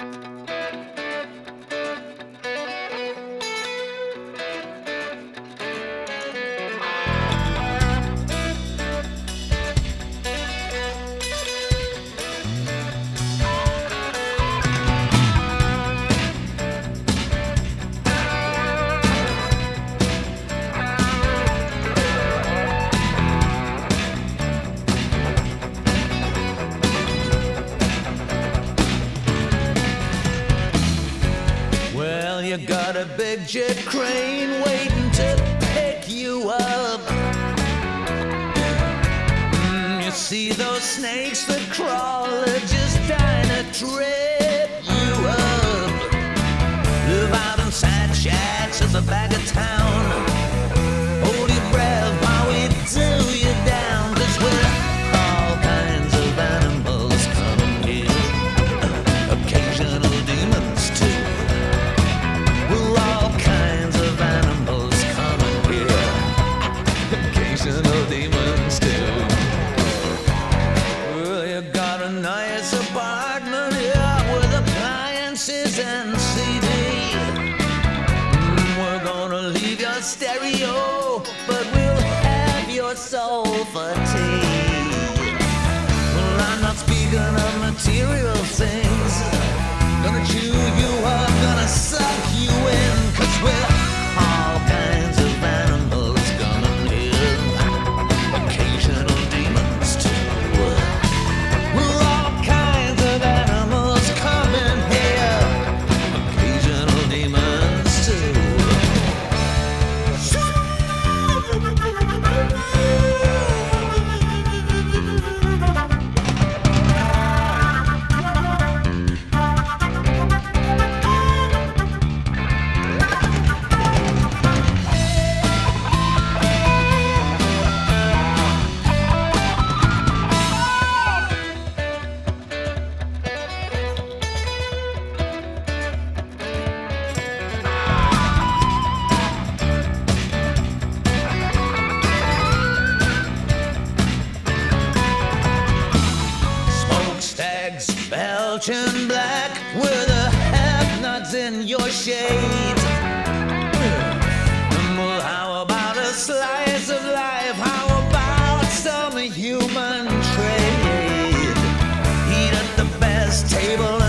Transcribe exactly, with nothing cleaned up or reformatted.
You got a big jet crane waiting to pick you up. Mm, you see those snakes that crawl, they're just trying to trip you up. Live out in sad shacks at the back of town. Hold your breath while we do you down, 'cause we're all kinds of animals coming here. Occasional demons too. Occasional demons too. Well, you got a nice apartment here with appliances and C D. Mm, we're gonna leave your stereo, but we'll have your soul for tea. Well, I'm not speaking of material things. Gonna chew you up, gonna suck you in, 'cause we're all kinds of animals. Belgian black with the have-nots in your shade. Well, how about a slice of life? How about some human trade? Eat at the best table